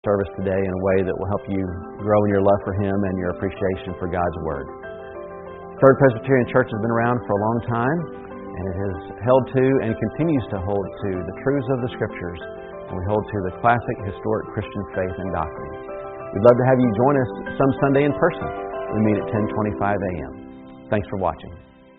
service today in a way that will help you grow in your love for Him and your appreciation for God's Word. Third Presbyterian Church has been around for a long time, and it has held to and continues to hold to the truths of the Scriptures, and we hold to the classic historic Christian faith and doctrine. We'd love to have you join us some Sunday in person. We meet at 10:25 a.m. Thanks for watching.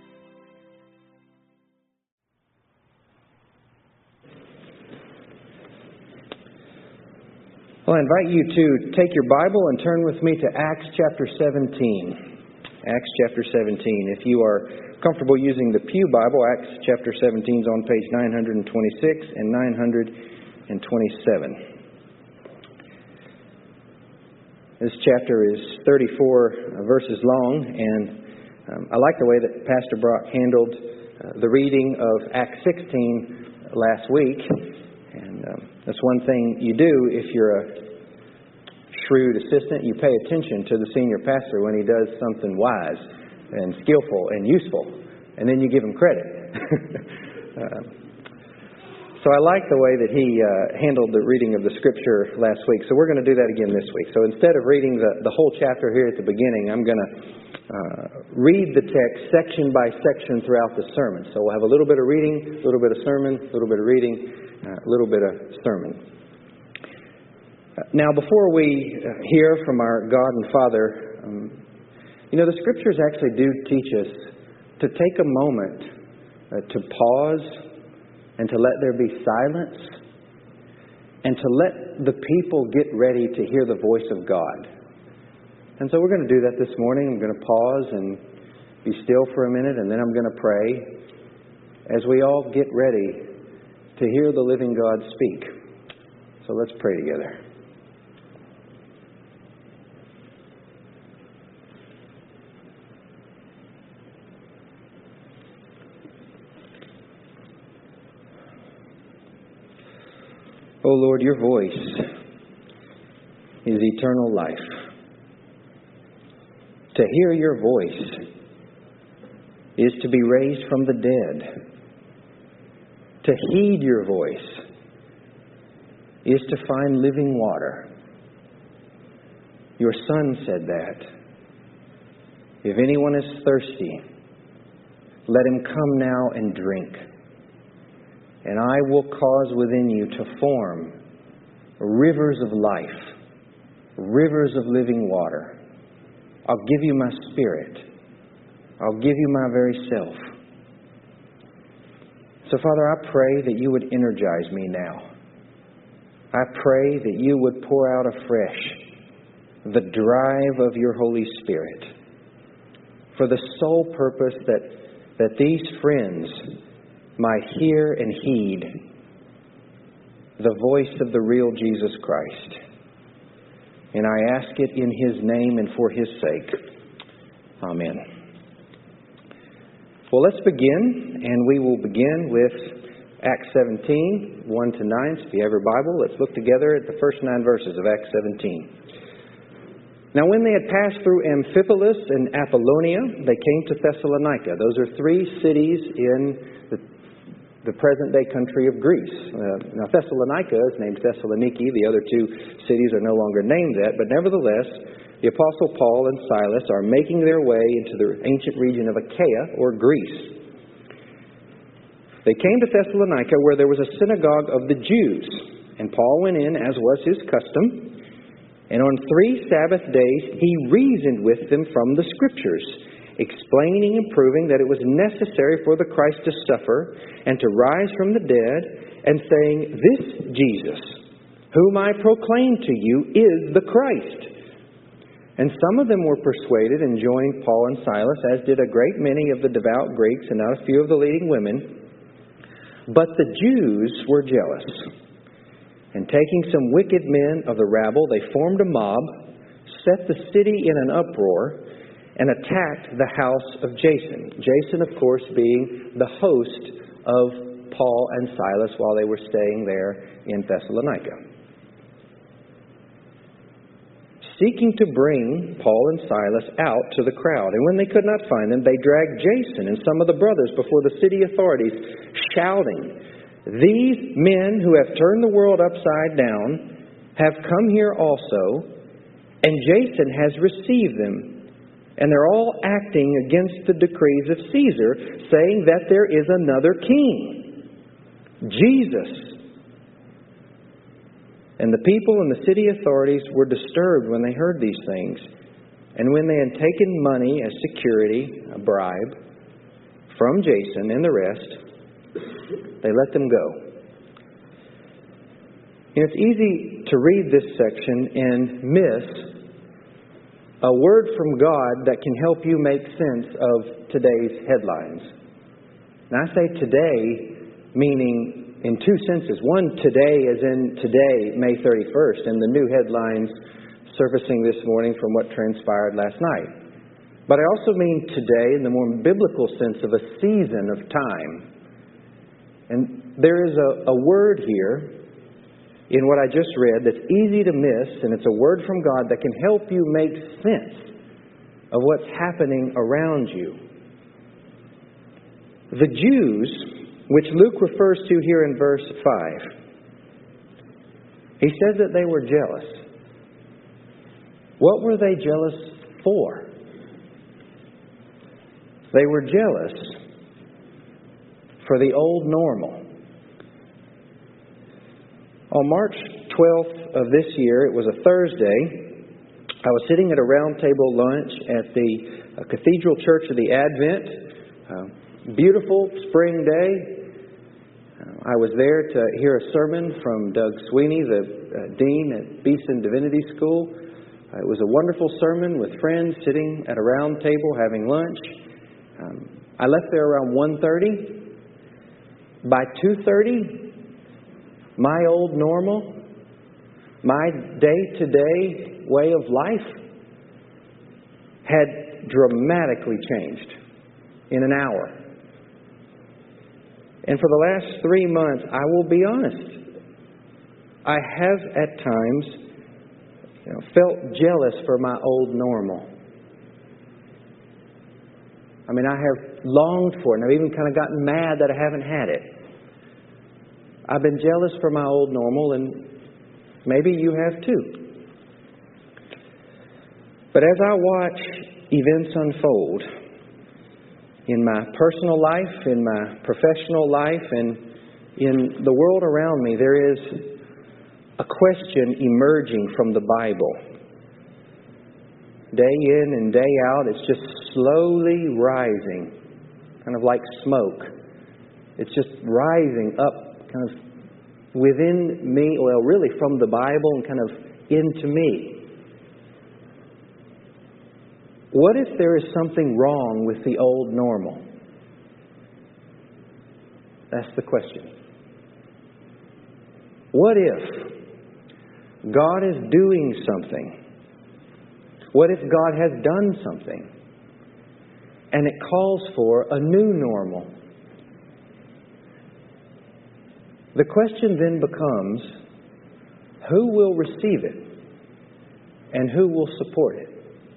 Well, I invite you to take your Bible and turn with me to Acts chapter 17. Acts chapter 17. If you are comfortable using the Pew Bible, Acts chapter 17 is on page 926 and 927. This chapter is 34 verses long, and I like the way that Pastor Brock handled the reading of Acts 16 last week. That's one thing you do if you're a shrewd assistant. You pay attention to the senior pastor when he does something wise and skillful and useful, and then you give him credit. So I like the way that he handled the reading of the Scripture last week. So we're going to do that again this week. So instead of reading the whole chapter here at the beginning, I'm going to read the text section by section throughout the sermon. So we'll have a little bit of reading, a little bit of sermon, a little bit of reading, a little bit of sermon. Now, before we hear from our God and Father, the Scriptures actually do teach us to take a moment to pause and to let there be silence and to let the people get ready to hear the voice of God. And so we're going to do that this morning. I'm going to pause and be still for a minute, and then I'm going to pray as we all get ready to hear the living God speak. So let's pray together. O Lord, your voice is eternal life. To hear your voice is to be raised from the dead. To heed your voice is to find living water. Your Son said that. If anyone is thirsty, let him come now and drink. And I will cause within you to form rivers of life, rivers of living water. I'll give you my Spirit. I'll give you my very self. So, Father, I pray that you would energize me now. I pray that you would pour out afresh the drive of your Holy Spirit for the sole purpose that these friends might hear and heed the voice of the real Jesus Christ. And I ask it in His name and for His sake. Amen. Well, let's begin, and we will begin with Acts 17, 1 to 9. So if you have your Bible, let's look together at the first 9 verses of Acts 17. Now, when they had passed through Amphipolis and Apollonia, they came to Thessalonica. Those are 3 cities in the present-day country of Greece. Now, Thessalonica is named Thessaloniki. The other 2 cities are no longer named that, but nevertheless, the Apostle Paul and Silas are making their way into the ancient region of Achaia, or Greece. They came to Thessalonica, where there was a synagogue of the Jews, and Paul went in, as was his custom, and on 3 Sabbath days he reasoned with them from the Scriptures, explaining and proving that it was necessary for the Christ to suffer and to rise from the dead, and saying, "This Jesus, whom I proclaim to you, is the Christ." And some of them were persuaded and joined Paul and Silas, as did a great many of the devout Greeks and not a few of the leading women. But the Jews were jealous. And taking some wicked men of the rabble, they formed a mob, set the city in an uproar, and attacked the house of Jason. Jason, of course, being the host of Paul and Silas while they were staying there in Thessalonica. Seeking to bring Paul and Silas out to the crowd. And when they could not find them, they dragged Jason and some of the brothers before the city authorities, shouting, "These men who have turned the world upside down have come here also, and Jason has received them. And they're all acting against the decrees of Caesar, saying that there is another king, Jesus. And the people and the city authorities were disturbed when they heard these things. And when they had taken money as security, a bribe, from Jason and the rest, they let them go. And it's easy to read this section and miss a word from God that can help you make sense of today's headlines. And I say today, meaning in two senses. One, today as in today, May 31st, and the new headlines surfacing this morning from what transpired last night. But I also mean today in the more biblical sense of a season of time. And there is a word here in what I just read that's easy to miss, and it's a word from God that can help you make sense of what's happening around you. The Jews, which Luke refers to here in verse 5, he says that they were jealous. What were they jealous for? They were jealous for the old normal. On March 12th of this year, it was a Thursday, I was sitting at a round table lunch at the Cathedral Church of the Advent. Beautiful spring day. I was there to hear a sermon from Doug Sweeney, the dean at Beeson Divinity School. It was a wonderful sermon with friends sitting at a round table having lunch. I left there around 1:30. By 2:30, my old normal, my day-to-day way of life had dramatically changed in an hour. And for the last 3 months, I will be honest, I have at times felt jealous for my old normal. I mean, I have longed for it, and I've even kind of gotten mad that I haven't had it. I've been jealous for my old normal, and maybe you have too. But as I watch events unfold in my personal life, in my professional life, and in the world around me, there is a question emerging from the Bible. Day in and day out, it's just slowly rising, kind of like smoke. It's just rising up, kind of within me, well, really from the Bible and kind of into me. What if there is something wrong with the old normal? That's the question. What if God is doing something? What if God has done something and it calls for a new normal? The question then becomes, who will receive it and who will support it?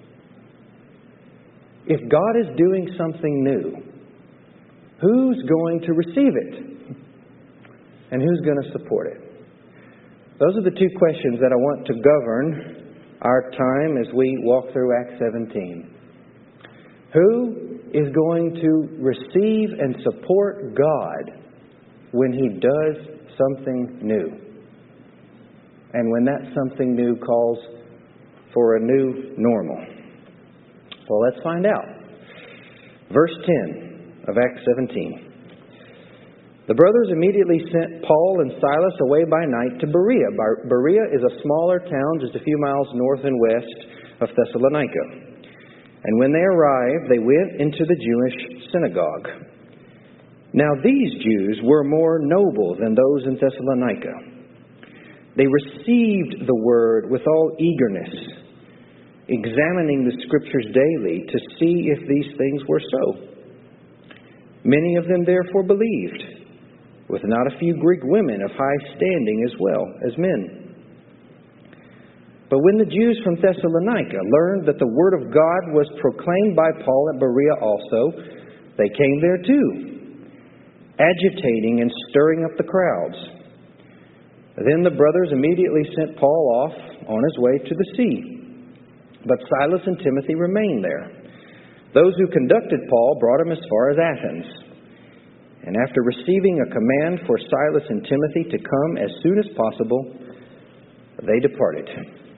If God is doing something new, who's going to receive it and who's going to support it? Those are the two questions that I want to govern our time as we walk through Acts 17. Who is going to receive and support God when He does something new? And when that something new calls for a new normal? Well, let's find out. Verse 10 of Acts 17. The brothers immediately sent Paul and Silas away by night to Berea. Berea is a smaller town just a few miles north and west of Thessalonica. And when they arrived, they went into the Jewish synagogue. Now these Jews were more noble than those in Thessalonica. They received the word with all eagerness, examining the Scriptures daily to see if these things were so. Many of them therefore believed, with not a few Greek women of high standing as well as men. But when the Jews from Thessalonica learned that the word of God was proclaimed by Paul at Berea also, they came there too, agitating and stirring up the crowds. Then the brothers immediately sent Paul off on his way to the sea. But Silas and Timothy remained there. Those who conducted Paul brought him as far as Athens. And after receiving a command for Silas and Timothy to come as soon as possible, they departed.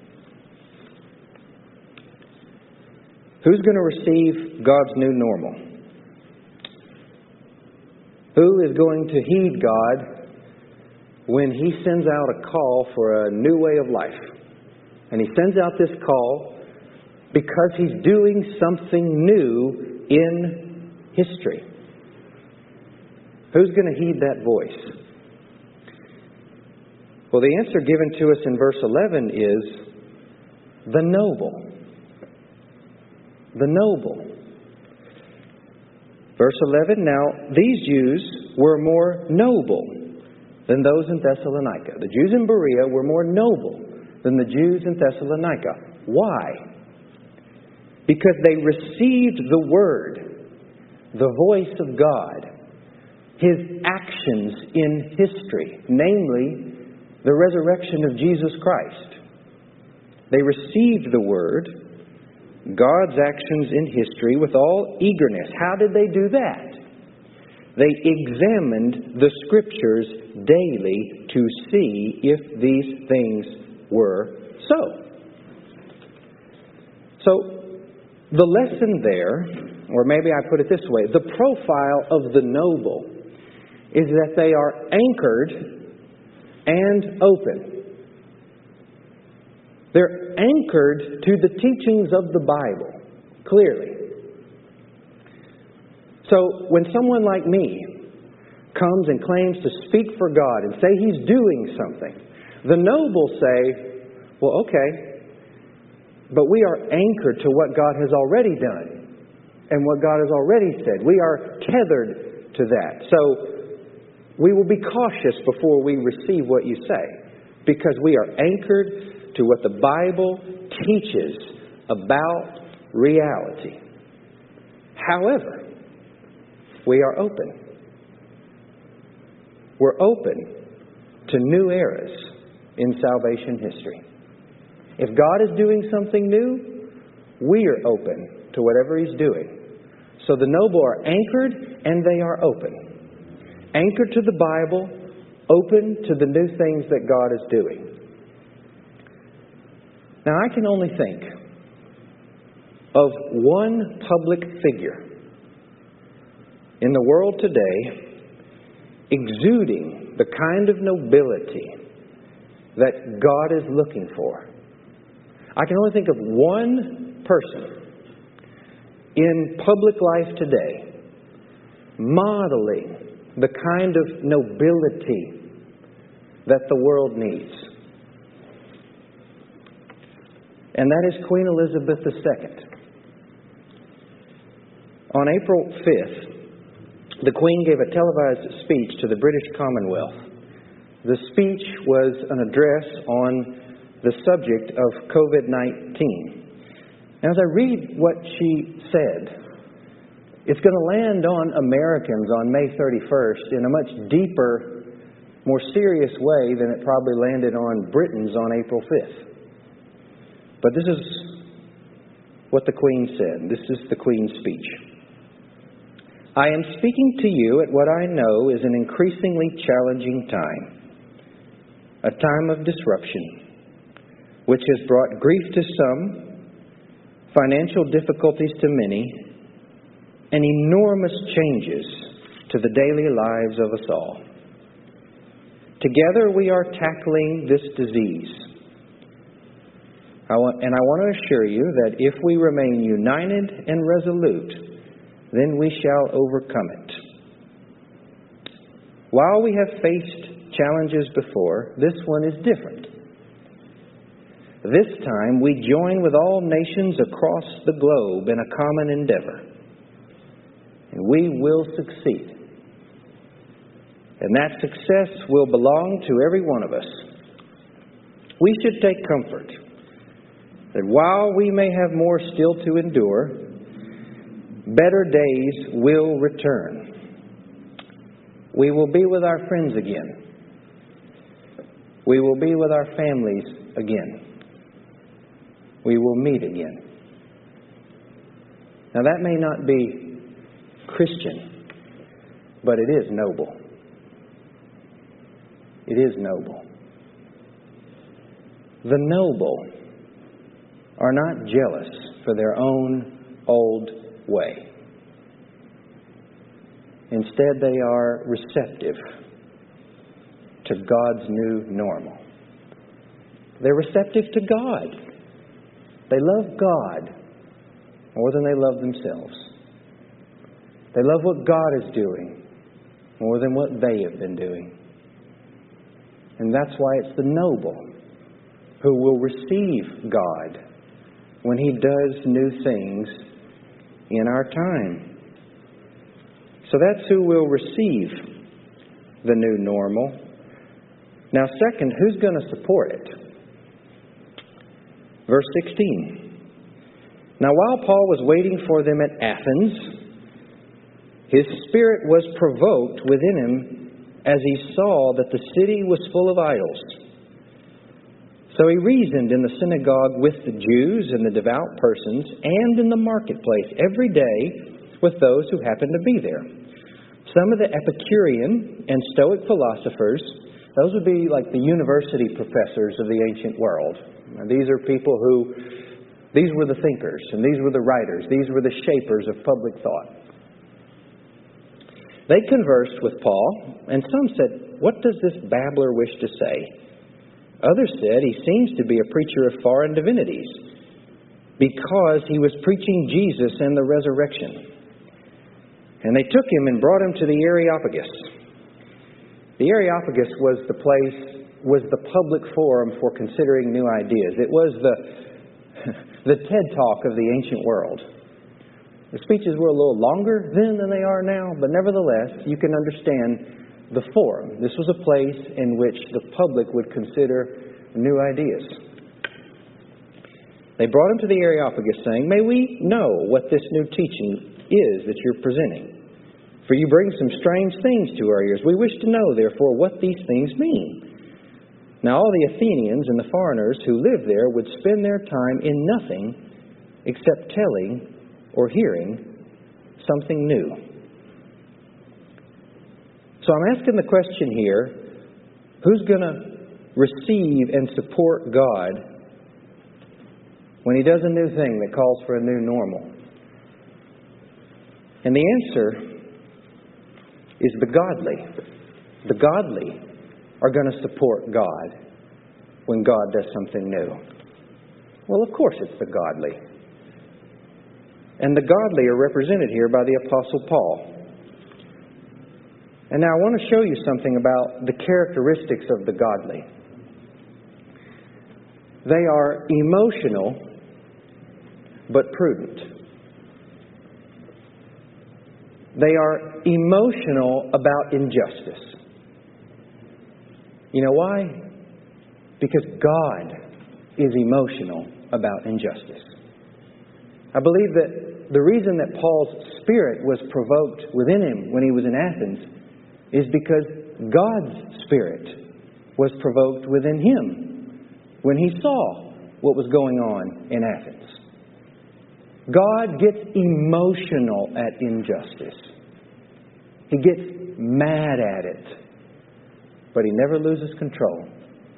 Who's going to receive God's new normal? Who is going to heed God when He sends out a call for a new way of life? And He sends out this call because He's doing something new in history. Who's going to heed that voice? Well, the answer given to us in verse 11 is the noble. The noble. Verse 11, now these Jews were more noble than those in Thessalonica. The Jews in Berea were more noble than the Jews in Thessalonica. Why? Because they received the Word, the voice of God, His actions in history, namely the resurrection of Jesus Christ. They received the Word, God's actions in history, with all eagerness. How did they do that? They examined the Scriptures daily to see if these things were so. So, the lesson there, or maybe I put it this way, the profile of the noble is that they are anchored and open. They're anchored to the teachings of the Bible, clearly. So when someone like me comes and claims to speak for God and say he's doing something, the noble say, well, okay, but we are anchored to what God has already done and what God has already said. We are tethered to that. So we will be cautious before we receive what you say, because we are anchored to what the Bible teaches about reality. However, we are open. We're open to new eras in salvation history. If God is doing something new, we are open to whatever He's doing. So the noble are anchored and they are open. Anchored to the Bible, open to the new things that God is doing. Now, I can only think of one public figure in the world today exuding the kind of nobility that God is looking for. I can only think of one person in public life today modeling the kind of nobility that the world needs. And that is Queen Elizabeth II. On April 5th, the Queen gave a televised speech to the British Commonwealth. The speech was an address on the subject of COVID-19. And as I read what she said, it's going to land on Americans on May 31st in a much deeper, more serious way than it probably landed on Britons on April 5th. But this is what the Queen said. This is the Queen's speech. I am speaking to you at what I know is an increasingly challenging time. A time of disruption, which has brought grief to some, financial difficulties to many, and enormous changes to the daily lives of us all. Together we are tackling this disease. I want to assure you that if we remain united and resolute, then we shall overcome it. While we have faced challenges before, this one is different. This time we join with all nations across the globe in a common endeavor. And we will succeed. And that success will belong to every one of us. We should take comfort that while we may have more still to endure, better days will return. We will be with our friends again. We will be with our families again. We will meet again. Now that may not be Christian, but it is noble. It is noble. The noble are not jealous for their own old way. Instead, they are receptive to God's new normal. They're receptive to God. They love God more than they love themselves. They love what God is doing more than what they have been doing. And that's why it's the noble who will receive God when He does new things in our time. So that's who will receive the new normal. Now, second, who's going to support it? Verse 16. Now, while Paul was waiting for them at Athens, his spirit was provoked within him as he saw that the city was full of idols. So he reasoned in the synagogue with the Jews and the devout persons, and in the marketplace every day with those who happened to be there. Some of the Epicurean and Stoic philosophers, those would be like the university professors of the ancient world. Now, these are people these were the thinkers, and these were the writers, these were the shapers of public thought. They conversed with Paul, and some said, "What does this babbler wish to say?" Others said, "He seems to be a preacher of foreign divinities, because he was preaching Jesus and the resurrection." And they took him and brought him to the Areopagus. The Areopagus was the public forum for considering new ideas. It was the TED Talk of the ancient world. The speeches were a little longer then than they are now, but nevertheless, you can understand the forum. This was a place in which the public would consider new ideas. They brought him to the Areopagus, saying, "May we know what this new teaching is that you're presenting? For you bring some strange things to our ears. We wish to know, therefore, what these things mean." Now all the Athenians and the foreigners who lived there would spend their time in nothing except telling or hearing something new. So I'm asking the question here, who's going to receive and support God when He does a new thing that calls for a new normal? And the answer is the godly. The godly are going to support God when God does something new. Well, of course it's the godly. And the godly are represented here by the Apostle Paul. And now I want to show you something about the characteristics of the godly. They are emotional but prudent. They are emotional about injustice. You know why? Because God is emotional about injustice. I believe that the reason that Paul's spirit was provoked within him when he was in Athens is because God's spirit was provoked within him when he saw what was going on in Athens. God gets emotional at injustice. He gets mad at it, but He never loses control.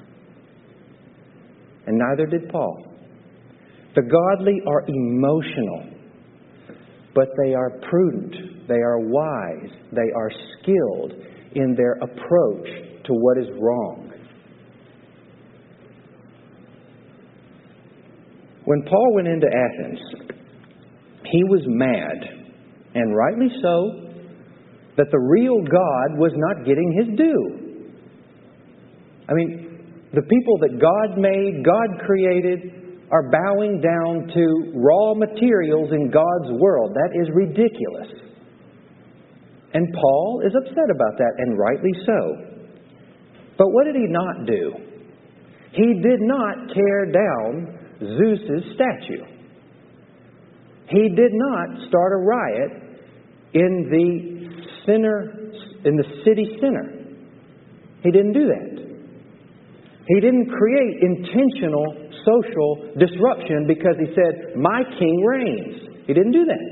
And neither did Paul. The godly are emotional, but they are prudent, they are wise, they are skilled in their approach to what is wrong. When Paul went into Athens, he was mad, and rightly so, that the real God was not getting His due. I mean, the people that God made, God created, are bowing down to raw materials in God's world. That is ridiculous. And Paul is upset about that, and rightly so. But what did he not do? He did not tear down Zeus's statue. He did not start a riot in the city center. He didn't do that. He didn't create intentional social disruption because He said, "My King reigns." He didn't do that.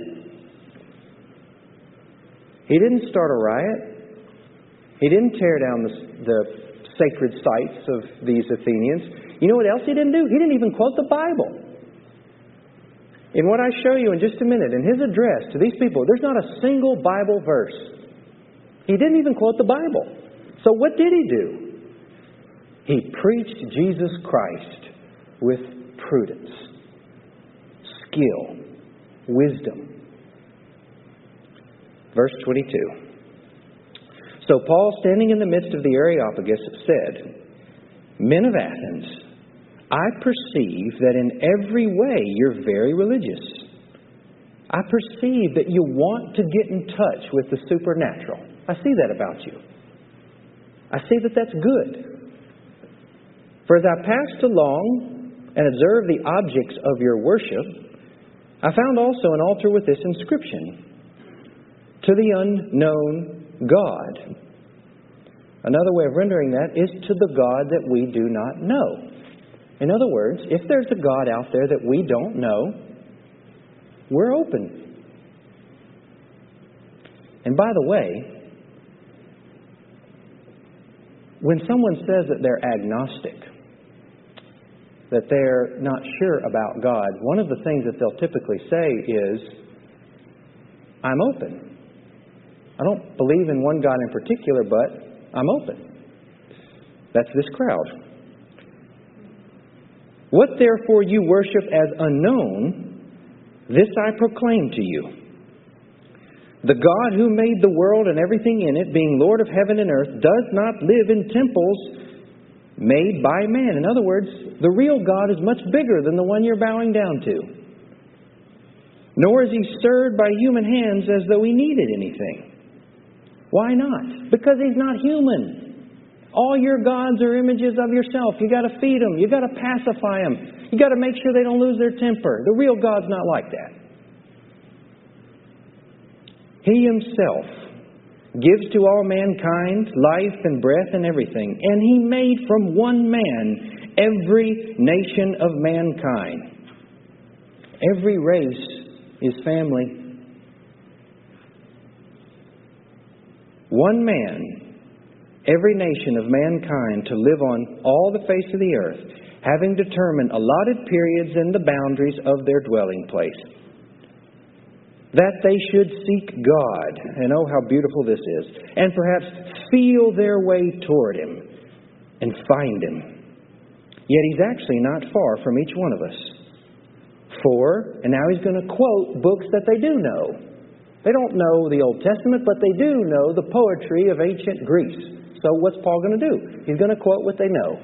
He didn't start a riot. He didn't tear down the sacred sites of these Athenians. You know what else He didn't do? He didn't even quote the Bible. In what I show you in just a minute, in His address to these people, there's not a single Bible verse. He didn't even quote the Bible. So what did He do? He preached Jesus Christ with prudence, skill, wisdom. Verse 22. So Paul, standing in the midst of the Areopagus, said, "Men of Athens, I perceive that in every way you're very religious. I perceive that you want to get in touch with the supernatural. I see that about you. I see that that's good. For as I passed along and observed the objects of your worship, I found also an altar with this inscription, 'To the unknown God.'" Another way of rendering that is, "To the God that we do not know." In other words, if there's a God out there that we don't know, we're open. And by the way, when someone says that they're agnostic, that they're not sure about God, one of the things that they'll typically say is, "I'm open. I don't believe in one God in particular, but I'm open." That's this crowd. "What therefore you worship as unknown, this I proclaim to you. The God who made the world and everything in it, being Lord of heaven and earth, does not live in temples made by man." In other words, the real God is much bigger than the one you're bowing down to. "Nor is He served by human hands as though He needed anything." Why not? Because He's not human. All your gods are images of yourself. You got to feed them. You got to pacify them. You got to make sure they don't lose their temper. The real God's not like that. He Himself gives to all mankind life and breath and everything. And He made from one man every nation of mankind. Every race is family. One man, every nation of mankind to live on all the face of the earth, having determined allotted periods and the boundaries of their dwelling place, that they should seek God, and oh how beautiful this is, and perhaps feel their way toward Him and find Him. Yet He's actually not far from each one of us. For, and now he's going to quote books that they do know. They don't know the Old Testament, but they do know the poetry of ancient Greece. So what's Paul going to do? He's going to quote what they know.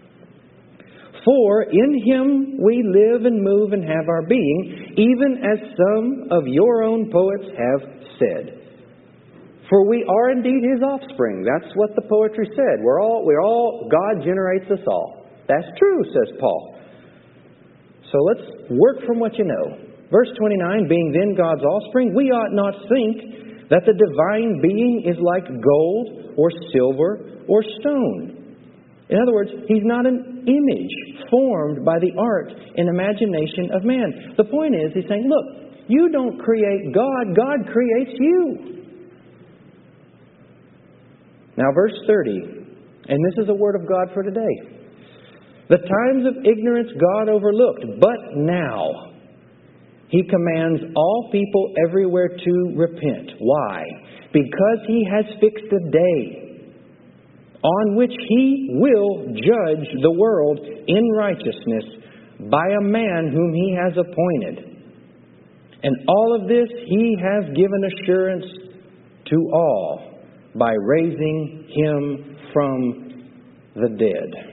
"For in Him we live and move and have our being, even as some of your own poets have said. For we are indeed His offspring." That's what the poetry said. We're all, God generates us all. That's true, says Paul. So let's work from what you know. Verse 29, "Being then God's offspring, we ought not think that the divine being is like gold or silver or stone." In other words, He's not an image formed by the art and imagination of man. The point is, he's saying, look, you don't create God, God creates you. Now verse 30, and this is a word of God for today. "The times of ignorance God overlooked, but now He commands all people everywhere to repent." Why? "Because He has fixed a day on which He will judge the world in righteousness by a man whom He has appointed. And all of this He has given assurance to all by raising Him from the dead."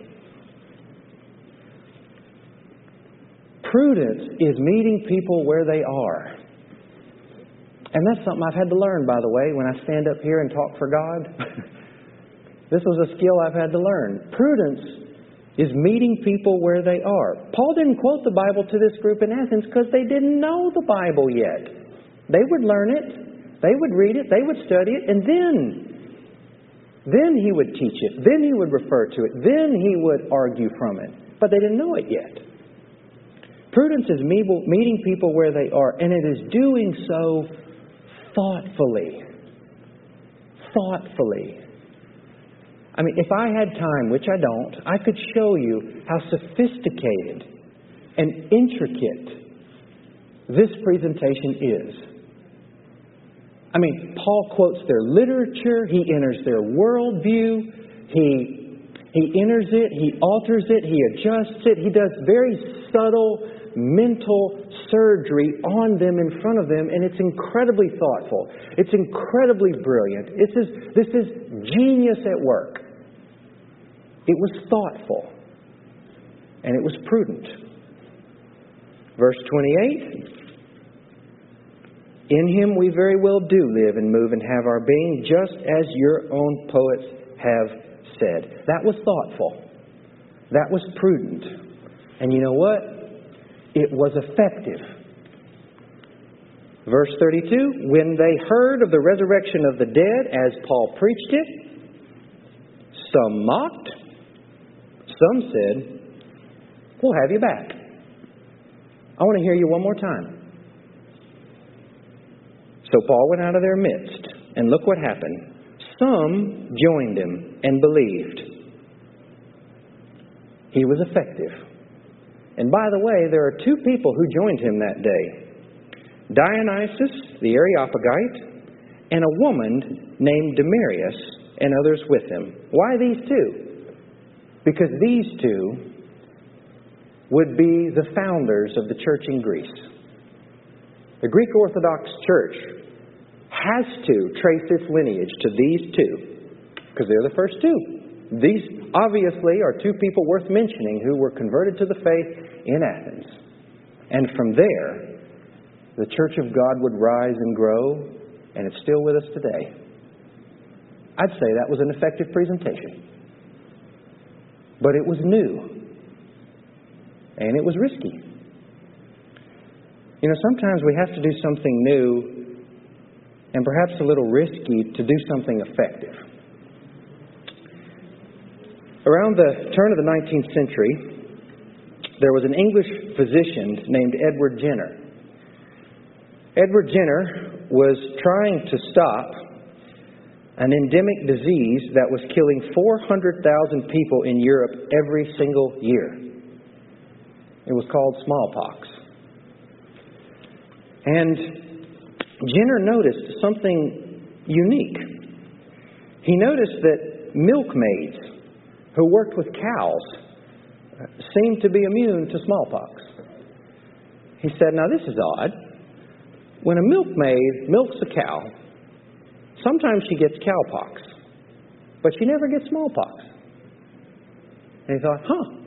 Prudence is meeting people where they are. And that's something I've had to learn, by the way, when I stand up here and talk for God. This was a skill I've had to learn. Prudence is meeting people where they are. Paul didn't quote the Bible to this group in Athens because they didn't know the Bible yet. They would learn it. They would read it. They would study it. And then Then he would teach it. Then he would refer to it. Then he would argue from it. But they didn't know it yet. Prudence is meeting people where they are, and it is doing so thoughtfully. Thoughtfully. I mean, if I had time, which I don't, I could show you how sophisticated and intricate this presentation is. I mean, Paul quotes their literature, he enters their worldview, he enters it, he alters it, he adjusts it, he does very subtle mental surgery on them, in front of them, and it's incredibly thoughtful. It's incredibly brilliant. This is genius at work. It was thoughtful, and it was prudent. Verse 28, in Him we very well do live and move and have our being, just as your own poets have said. That was thoughtful. That was prudent. And you know what? It was effective. Verse 32, when they heard of the resurrection of the dead, as Paul preached it, some mocked, some said, we'll have you back. I want to hear you one more time. So Paul went out of their midst, and look what happened. Some joined him and believed. He was effective. And by the way, there are two people who joined him that day. Dionysius, the Areopagite, and a woman named Damaris, and others with him. Why these two? Because these two would be the founders of the church in Greece. The Greek Orthodox Church has to trace its lineage to these two, because they're the first two. These obviously are two people worth mentioning who were converted to the faith in Athens. And from there, the Church of God would rise and grow, and it's still with us today. I'd say that was an effective presentation. But it was new. And it was risky. You know, sometimes we have to do something new and perhaps a little risky to do something effective. Around the turn of the 19th century, there was an English physician named Edward Jenner. Edward Jenner was trying to stop an endemic disease that was killing 400,000 people in Europe every single year. It was called smallpox. And Jenner noticed something unique. He noticed that milkmaids who worked with cows seemed to be immune to smallpox. He said, now this is odd. When a milkmaid milks a cow, sometimes she gets cowpox, but she never gets smallpox. And he thought,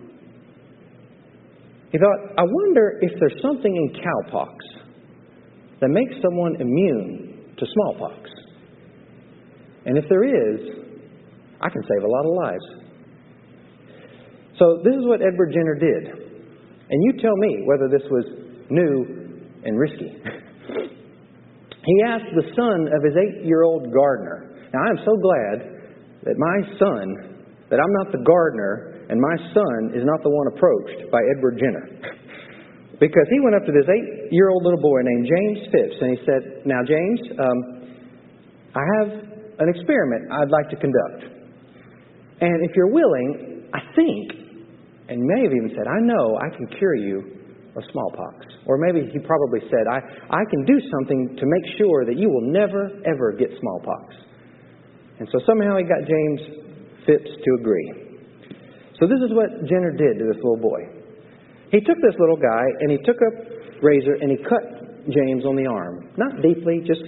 He thought, I wonder if there's something in cowpox that makes someone immune to smallpox. And if there is, I can save a lot of lives. So this is what Edward Jenner did. And you tell me whether this was new and risky. He asked the son of his 8-year-old gardener. Now, I'm so glad that I'm not the gardener, and my son is not the one approached by Edward Jenner. Because he went up to this 8-year-old little boy named James Phipps, and he said, now, James, I have an experiment I'd like to conduct. And if you're willing, I think, and he may have even said, I know I can cure you of smallpox. Or maybe he probably said, I can do something to make sure that you will never, ever get smallpox. And so somehow he got James Phipps to agree. So this is what Jenner did to this little boy. He took this little guy and he took a razor and he cut James on the arm. Not deeply, just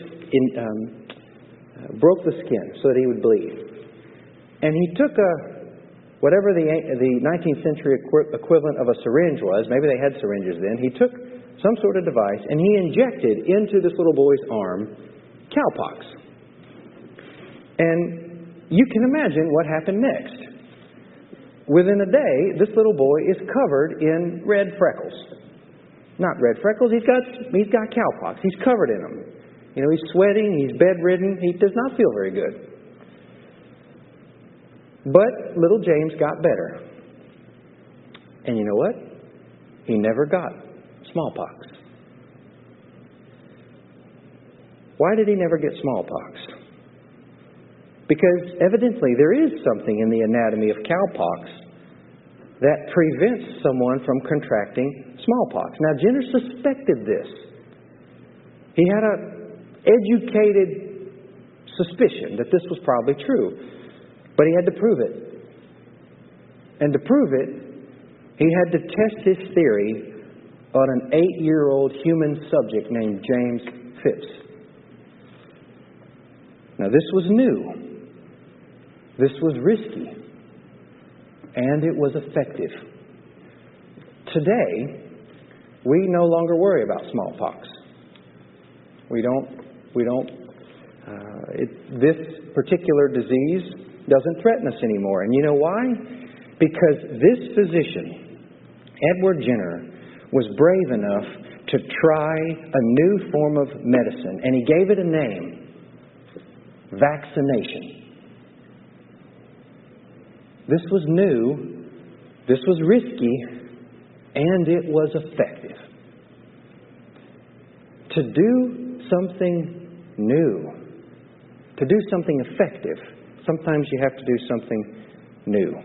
broke the skin so that he would bleed. And he took whatever the 19th century equivalent of a syringe was, maybe they had syringes then, he took some sort of device and he injected into this little boy's arm cowpox. And you can imagine what happened next. Within a day, this little boy is covered in red freckles. Not red freckles, he's got cowpox. He's covered in them. You know, he's sweating, he's bedridden, he does not feel very good. But little James got better. And you know what? He never got smallpox. Why did he never get smallpox? Because evidently there is something in the anatomy of cowpox that prevents someone from contracting smallpox. Now, Jenner suspected this. He had an educated suspicion that this was probably true, but he had to prove it. And to prove it, he had to test his theory on an 8-year-old human subject named James Phipps. Now, this was new. This was risky. And it was effective. Today, we no longer worry about smallpox. This particular disease doesn't threaten us anymore. And you know why? Because this physician, Edward Jenner, was brave enough to try a new form of medicine. And he gave it a name. Vaccination. This was new, this was risky, and it was effective. To do something new, to do something effective, sometimes you have to do something new.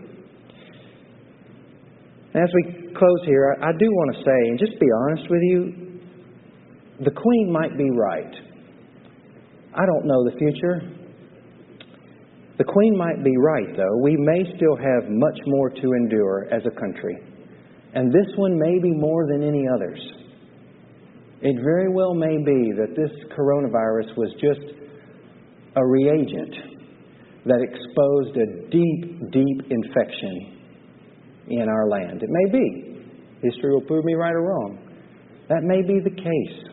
As we close here, I do want to say, and just be honest with you, the Queen might be right. I don't know the future. The Queen might be right, though. We may still have much more to endure as a country. And this one may be more than any others. It very well may be that this coronavirus was just a reagent that exposed a deep, deep infection in our land. It may be. History will prove me right or wrong. That may be the case.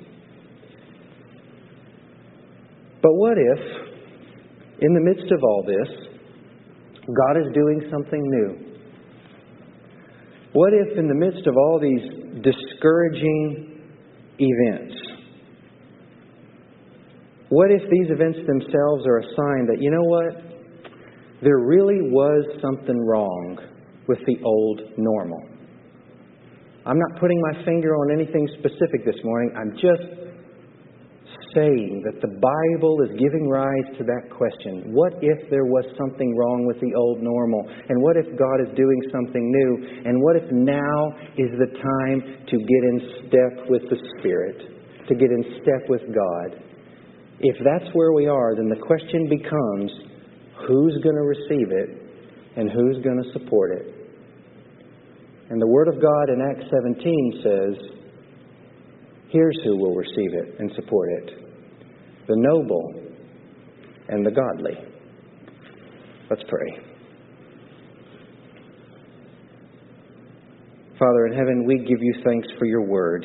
But what if, in the midst of all this, God is doing something new? What if in the midst of all these discouraging events, what if these events themselves are a sign that, you know what, there really was something wrong with the old normal? I'm not putting my finger on anything specific this morning. I'm just saying that the Bible is giving rise to that question. What if there was something wrong with the old normal? And what if God is doing something new? And what if now is the time to get in step with the Spirit, to get in step with God? If that's where we are, then the question becomes, who's going to receive it and who's going to support it? And the Word of God in Acts 17 says, here's who will receive it and support it: the noble and the godly. Let's pray. Father in heaven, we give you thanks for your word.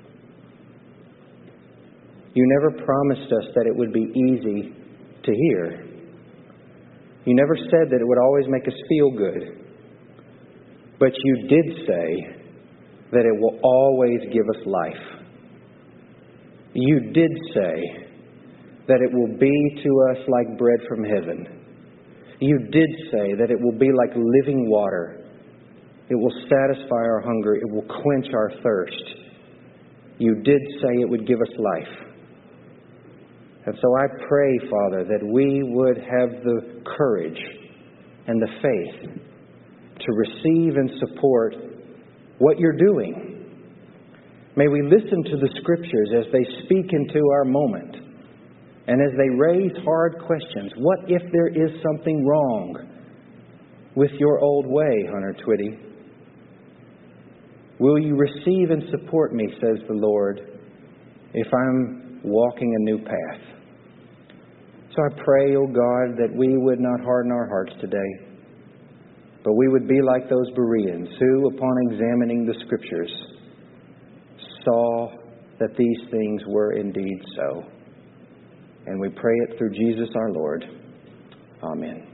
You never promised us that it would be easy to hear. You never said that it would always make us feel good. But you did say that it will always give us life. You did say that it will be to us like bread from heaven. You did say that it will be like living water. It will satisfy our hunger. It will quench our thirst. You did say it would give us life. And so I pray, Father, that we would have the courage and the faith to receive and support what you're doing. May we listen to the Scriptures as they speak into our moment and as they raise hard questions. What if there is something wrong with your old way, Hunter Twitty? Will you receive and support me, says the Lord, if I'm walking a new path? So I pray, O God, that we would not harden our hearts today, but we would be like those Bereans who, upon examining the Scriptures, saw that these things were indeed so. And we pray it through Jesus our Lord. Amen.